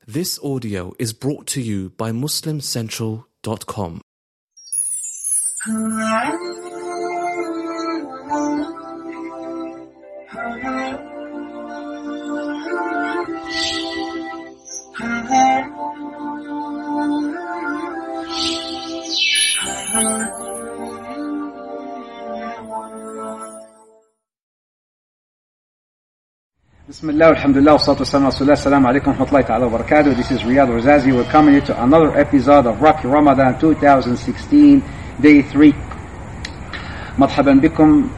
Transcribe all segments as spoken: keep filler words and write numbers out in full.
This audio is brought to you by Muslim Central dot com. Bismillah, alhamdulillah, wa salatu wa salam, assalamu alaikum wa rahmatullahi ta'ala wa barakatuh. This is Riyadh Razazi. We're coming here to another episode of Rocky Ramadan twenty sixteen, day three. مرحبا بكم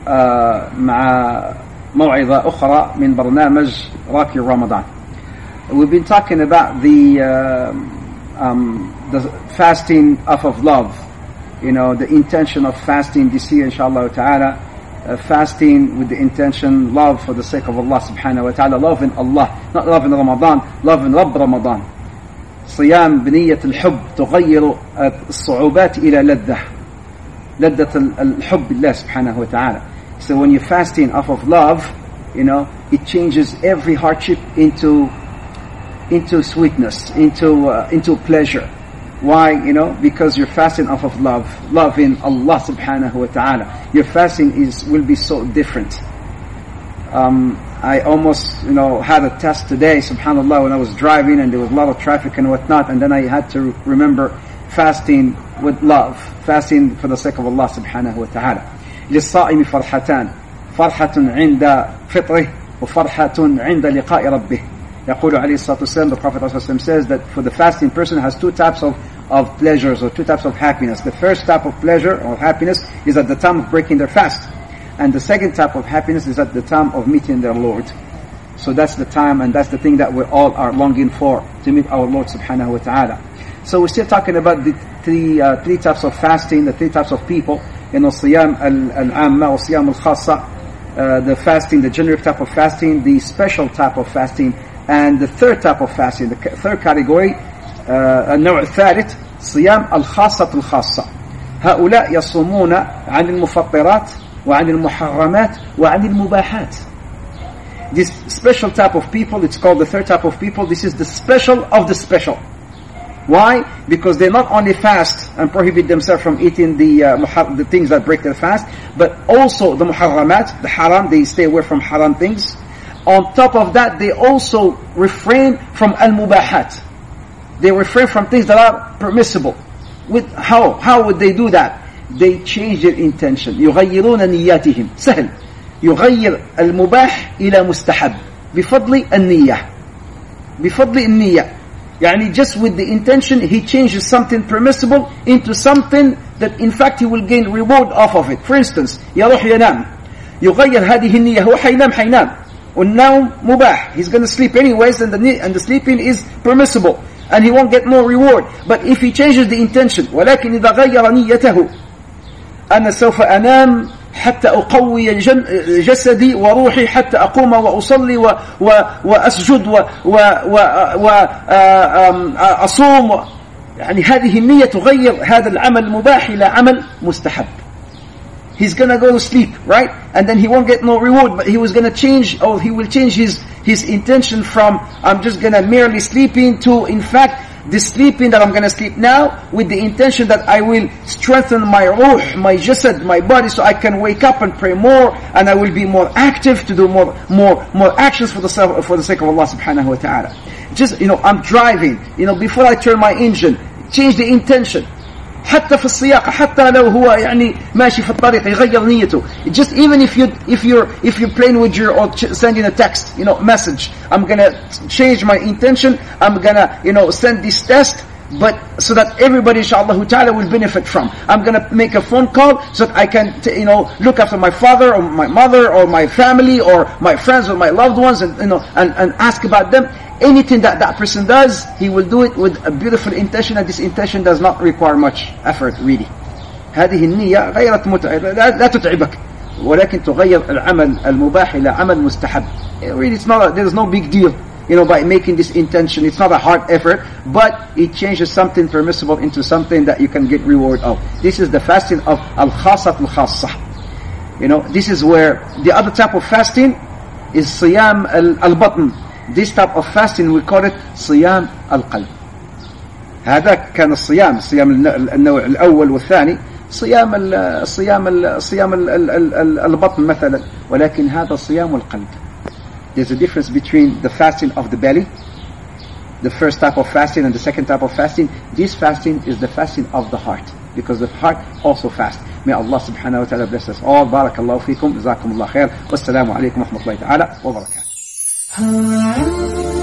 مع موعظة أخرى من برنامج Rocky Ramadan. We've been talking about the, uh, um, the fasting off of love. You know, the intention of fasting this year, inshallah ta'ala. Uh, fasting with the intention, love for the sake of Allah subhanahu wa ta'ala, love in Allah, not love in Ramadan, love in Rabb Ramadan. صيام بنية الحب تغير الصعوبات إلى لذة لذة الحب بالله سبحانه وتعالى. So when you're fasting off of love, you know, it changes every hardship into into sweetness, into uh, into pleasure. Why? You know, because you're fasting off of love, love in Allah subhanahu wa ta'ala. Your fasting is will be so different. Um, I almost, you know, had a test today, subhanallah, when I was driving and there was a lot of traffic and whatnot, and then I had to remember fasting with love, fasting for the sake of Allah subhanahu wa ta'ala. للصائم فرحتان فرحة عند فطره وفرحة عند لقاء ربه. يقول عليه الصلاة والسلام, the Prophet ﷺ says that for the fasting person has two types of, of pleasures or two types of happiness. The first type of pleasure or happiness is at the time of breaking their fast. And the second type of happiness is at the time of meeting their Lord. So that's the time and that's the thing that we all are longing for, to meet our Lord subhanahu wa ta'ala. So we're still talking about the three, uh, three types of fasting, the three types of people. You know, siyam al-amma or siyam al-khassa, uh, the fasting, the generic type of fasting, the special type of fasting, and the third type of fasting, the third category, النوع الثالث صيام الخاصة الخاصة. هؤلاء يصومون عن المفطرات وعن المحرمات وعن المباحات. This special type of people, it's called the third type of people. This is the special of the special. Why? Because they not only fast and prohibit themselves from eating the uh, the things that break their fast, but also the muharramat, the haram, they stay away from haram things. On top of that, they also refrain from al-mubahat. They refrain from things that are permissible. With how? How would they do that? They change their intention. يغيرون نياتهم. سهل. يغير المباح إلى مستحب. بفضل النية. بفضل النية. يعني just with the intention, he changes something permissible into something that in fact he will gain reward off of it. For instance, يروح ينام. يغير هذه النية. هو حينام حينام. والنوم مباح. He's going to sleep anyways, and the and the sleeping is permissible, and he won't get more reward. But if he changes the intention, ولكن إذا غير نيته أنا سوف أنام حتى أقوي جسدي وروحي حتى أقوم وأصلي وأسجد وأصوم. يعني هذه النية تغير هذا العمل المباح إلى عمل مستحب. He's gonna go to sleep, right? And then he won't get no reward, but he was gonna change, or he will change his, his intention from, I'm just gonna merely sleeping, to, in fact, the sleeping that I'm gonna sleep now, with the intention that I will strengthen my ruh, my jasad, my body, so I can wake up and pray more, and I will be more active to do more, more, more actions for the, for the sake of Allah subhanahu wa ta'ala. Just, you know, I'm driving, you know, before I turn my engine, change the intention. حتى في السياقة, حتى لو هو يعني ماشي في الطريق يغير نيته. Just even if you if you're if you're playing with your or sending a text, you know, message, I'm gonna change my intention. I'm gonna, you know, send this test, but so that everybody inshallah ta'ala will benefit from. I'm gonna make a phone call so that I can t- you know look after my father or my mother or my family or my friends or my loved ones, and you know and, and ask about them. Anything that that person does, he will do it with a beautiful intention, and this intention does not require much effort really. هذه النية غيرت متعب لا تتعبك ولكن تغير العمل المباح إلى عمل مستحب. Really, it's not a, there's no big deal, you know, by making this intention. It's not a hard effort, but it changes something permissible into something that you can get reward of. This is the fasting of al-khasat al-khassa. You know, this is where the other type of fasting is siyam al-batn. This type of fasting we call it صيام القلب. هذا كان الصيام الصيام النوع الأول والثاني صيام ال صيام ال صيام ال ال ال البطن مثلا, ولكن هذا صيام القلب. There's a difference between the fasting of the belly, the first type of fasting, and the second type of fasting. This fasting is the fasting of the heart, because the heart also fasts. May Allah subhanahu wa ta'ala bless us all. Barakallahu feekum. Jazakumullah khair. Wassalamu alaikum wa rahmatullahi ta'ala wa barakatuh.